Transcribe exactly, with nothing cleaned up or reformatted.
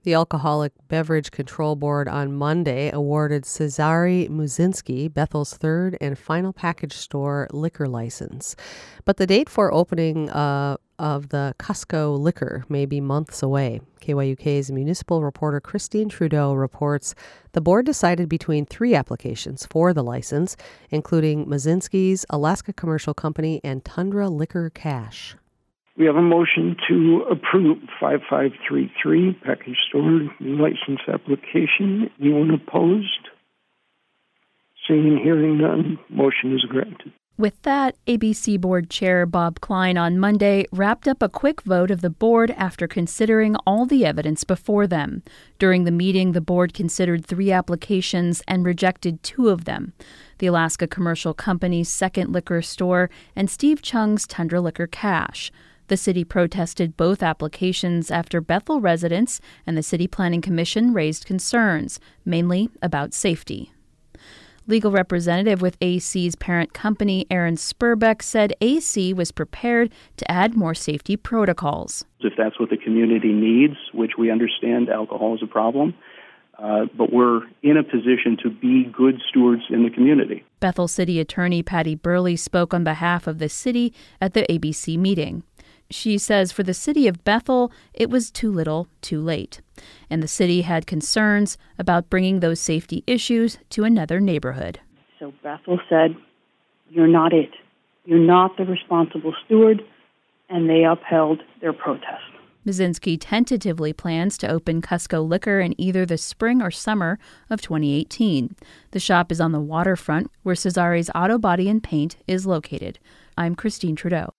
The Alcoholic Beverage Control Board on Monday awarded Cezary Muszynski Bethel's third and final package store liquor license. But the date for opening uh, of the Cusco liquor may be months away. K Y U K's municipal reporter Christine Trudeau reports the board decided between three applications for the license, including Muszynski's, Alaska Commercial Company, and Tundra Liquor Cash. We have a motion to approve five five three three package store license application. Anyone opposed? Seeing and hearing none, motion is granted. With that, A B C Board Chair Bob Klein on Monday wrapped up a quick vote of the board after considering all the evidence before them. During the meeting, the board considered three applications and rejected two of them: the Alaska Commercial Company's second liquor store and Steve Chung's Tundra Liquor Cash. The city protested both applications after Bethel residents and the City Planning Commission raised concerns, mainly about safety. Legal representative with A C's parent company, Aaron Spurbeck, said A C was prepared to add more safety protocols. If that's what the community needs, which we understand alcohol is a problem, uh, but we're in a position to be good stewards in the community. Bethel City Attorney Patty Burley spoke on behalf of the city at the A B C meeting. She says for the city of Bethel, it was too little, too late. And the city had concerns about bringing those safety issues to another neighborhood. So Bethel said, you're not it. You're not the responsible steward, and they upheld their protest. Muszynski tentatively plans to open Cusco Liquor in either the spring or summer of twenty eighteen. The shop is on the waterfront where Cezary's Auto Body and Paint is located. I'm Christine Trudeau.